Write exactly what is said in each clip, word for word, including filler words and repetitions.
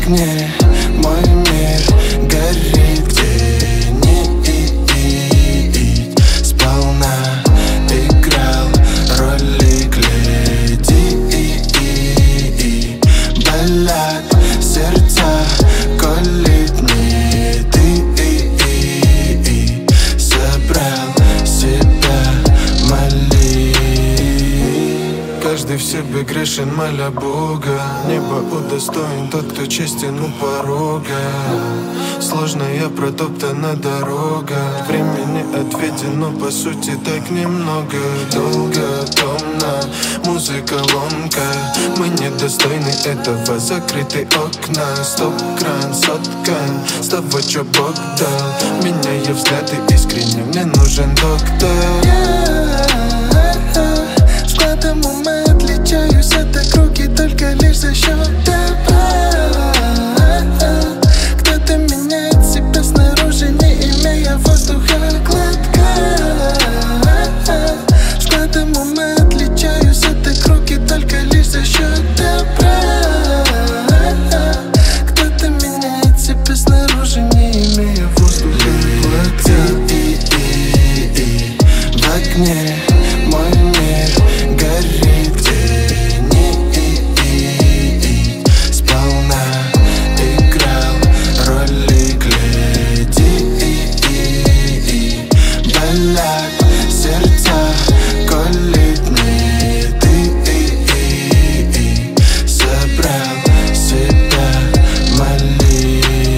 огне мой мир горит, где нить сполна играл роли гляди. Болят сердца, колит не ты. Собрал себя, моли. Каждый в себе грешен, моля Бога. Небо удостоен тот, кто честен у порога. Сложная протоптана дорога, времени отведено по сути так немного. Долго, томно, музыка ломка. Мы недостойны этого, закрыты окна. Стоп-кран, соткан, с того, чё Бог дал. Меняя взгляды искренне, мне нужен доктор. Складом ума отличаюсь от округи только лишь за счет добра. Кто-то меняет себя снаружи, не имея воздуха глотка. Складом ума отличаюсь от округи только лишь за счет добра. Кто-то меняет себя снаружи, не имея воздуха глотка. В огне мой мир горит, где нить сполна играл роли гляди. Болят сердца, колит не ты. Собрал себя, моли.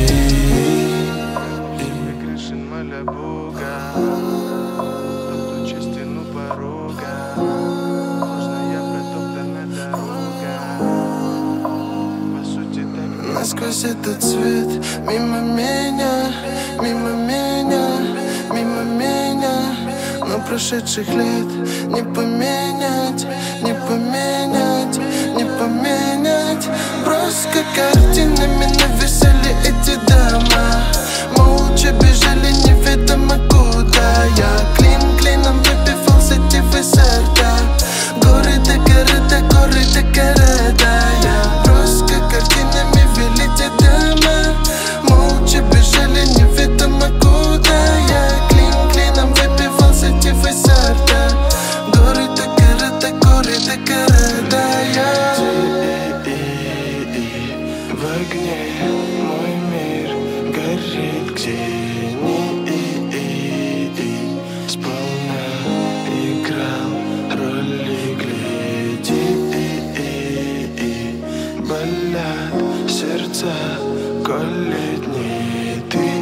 Я грешен, моля Бога. Тот, кто честен у порога. Сложная протоптана дорога. По сути так. Насквозь этот свет, мимо меня, мимо меня, мимо меня. Но прошедших лет не поменять, не поменять, не поменять. Просто картинами навесили эти дома. Молча бежали неведомо куда. Я клин клином выбивал сетевые сорта. Горы до города, горы до города. Я просто картинами вели те дома. Молча бежали неведомо куда. Я клин клином выбивал сетевые сорта. Горы до города, горы до города. Я в огне мой мир горит, где нить сполна играл роли гляди. Болят сердца, колит не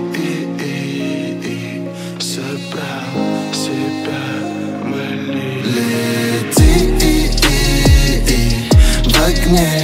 ты. Собрал себя, моли. Лети в огне